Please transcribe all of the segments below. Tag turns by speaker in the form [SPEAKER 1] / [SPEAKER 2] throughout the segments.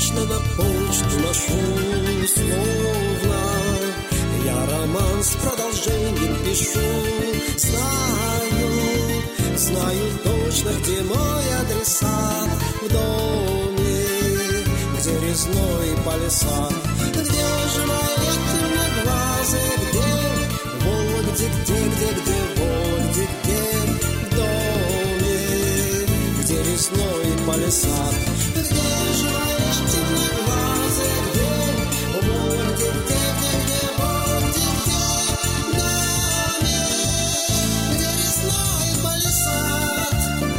[SPEAKER 1] Лично на почту ношу словно я роман с продолжением пишу. Знаю точно, где мой адресат. В доме, где резной палисад. Где же мои темноглазые, где Вологде, где Вологде, где в доме, где резной палисад. Где же мои темноглазые, где Вологде, где Вологде, где в доме, где резной палисад.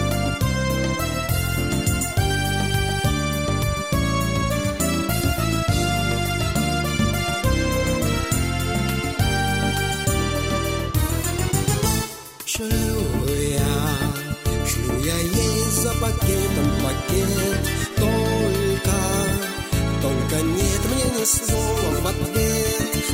[SPEAKER 1] Шлю я ей за пакетом пакет. Только нет мне ни слова в ответ.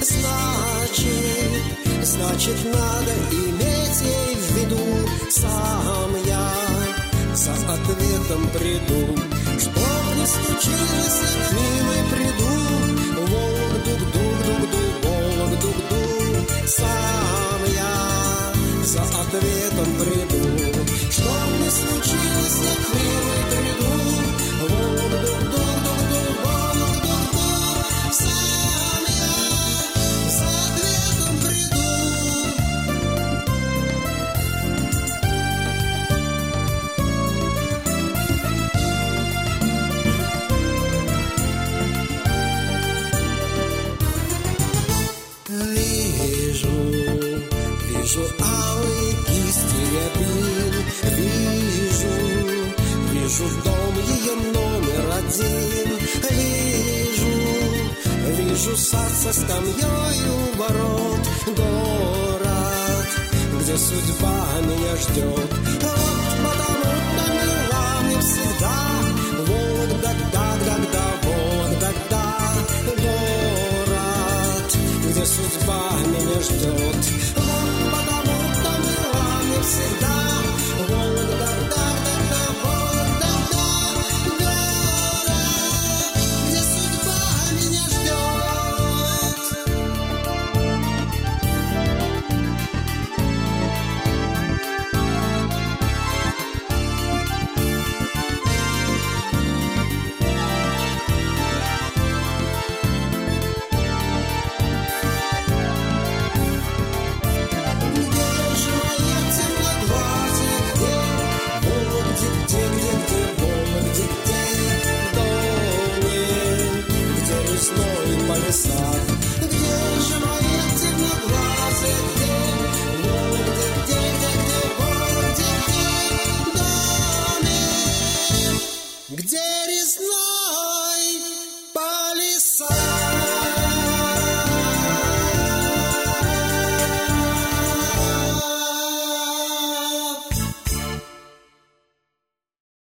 [SPEAKER 1] Значит, надо иметь ей в виду. Сам я за ответом приду. Чтоб не случилось, я к милой приду. Волок-дук-дук-дук-дук, волок-дук-дук. Сам я за ответом приду. Чтоб не случилось, я к милой приду. Волок-дук-дук-дук-дук, волок-дук-дук. Сам я за ответом приду. Вижу алые кисти рябин. Вижу в дом ее номер один. Вижу сад со скамьей у ворот. Город, где судьба меня ждет.